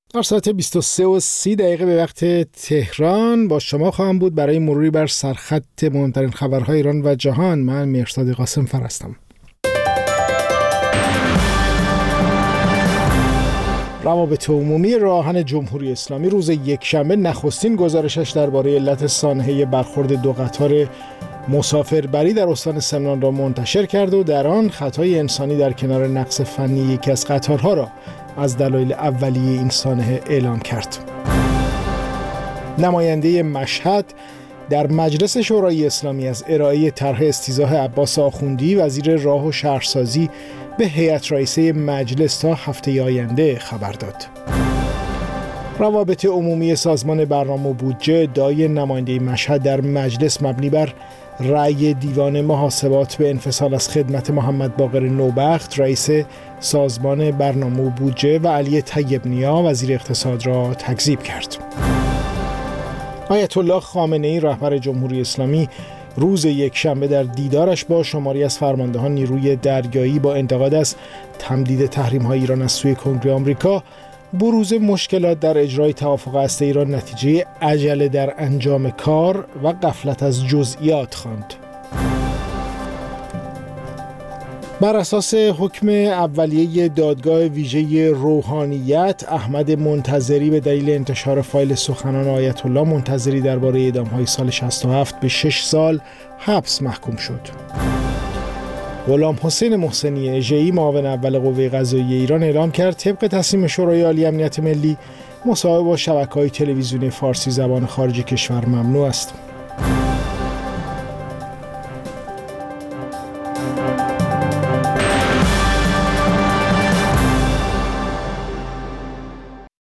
در ساعت 23:30 به وقت تهران با شما خواهم بود برای مروری بر سرخط مهمترین خبرهای ایران و جهان. من مهرزاد قاسم فر هستم. روابط عمومی راهن جمهوری اسلامی روز یکشنبه نخستین گزارشش درباره علت سانحه برخورد دو قطار مسافربری در استان سمنان را منتشر کرد و در آن خطای انسانی در کنار نقص فنی یکی از قطارها را از دلایل اولیه این سانحه اعلام کرد. نماینده مشهد در مجلس شورای اسلامی از ارائه طرح استیضاح عباس آخوندی وزیر راه و شهرسازی به هیئت رئیسه مجلس تا هفته آینده خبر داد. روابط عمومی سازمان برنامه و بودجه ادعای نماینده مشهد در مجلس مبنی بر رأی دیوان محاسبات به انفصال از خدمت محمد باقر نوبخت رئیس سازمان برنامه و بودجه و علی طیب نیا وزیر اقتصاد را تکذیب کرد. آیت الله خامنه‌ای رهبر جمهوری اسلامی روز یکشنبه در دیدارش با شماری از فرماندهان نیروی دریایی با انتقاد از تمدید تحریم‌های ایران از سوی کنگره آمریکا بروز مشکلات در اجرای توافق هسته ایران نتیجه عجله در انجام کار و غفلت از جزئیات خواند. بر اساس حکم اولیه دادگاه ویژه روحانیت، احمد منتظری به دلیل انتشار فایل سخنان آیت الله منتظری درباره اعدام‌های سال 67 به 6 سال حبس محکوم شد. غلام حسین محسنی اژه‌ای معاون اول قوه قضاییه ایران اعلام کرد طبق تصمیم شورای عالی امنیت ملی مصاحبه با شبکه‌های تلویزیونی فارسی زبان خارج کشور ممنوع است.